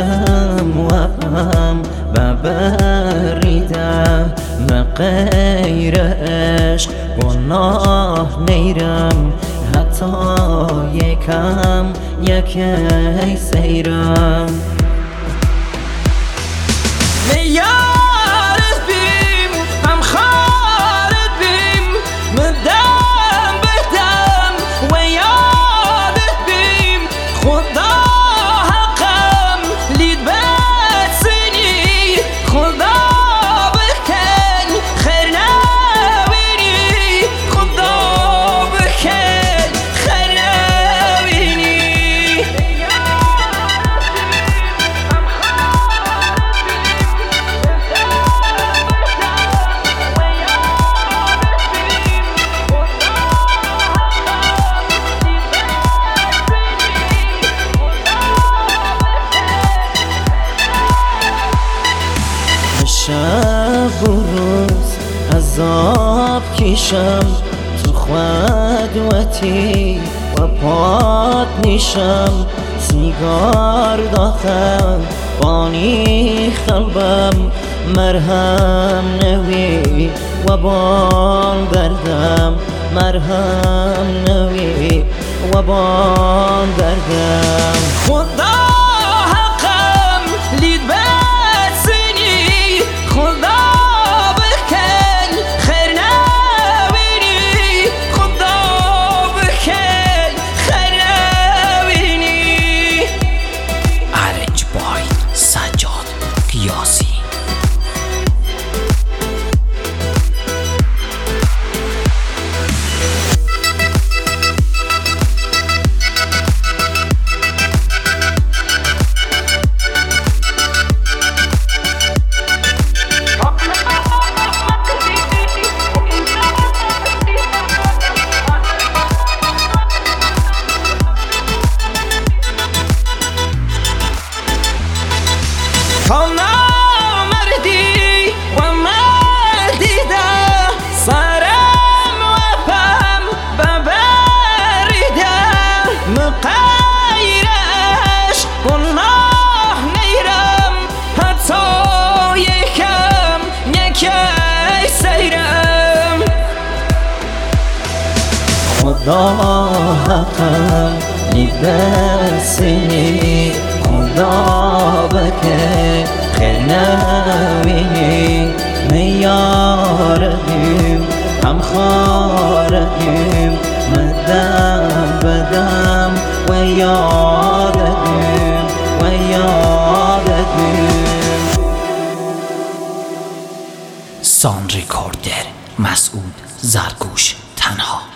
دم و هم ببریده من غیر عشق گناه نیرم حتی یکم یکی سیرم میارت بیم هم خارت بیم مدم بهدم و یادت بیم خدا حقم لید بسنی خدا بکن خیر نبینی خدا بکن خیر نبینی شب و روز عذاب کشم تو خودوتی و پاد نیشم سیگار داخل بانی خلبم مرهم نوی و بال دردم مرهم نوی و بال دردم خدا حقم لید بسنی خدا بکن خیر نبینی خدا بکن خیر نبینی ارنج بای سجاد قیاسی. کام نامردی و مردیده سرم و پم ببریده مقیرش گناه نیرم حتی یکم یکی سیرم خدا حقم لیبسینی خدا بکن خیر نبینی میاردیم هم خاردیم مدم بدم و یاددیم و یاددیم. سان ریکوردر مسعود زرگوش تنها.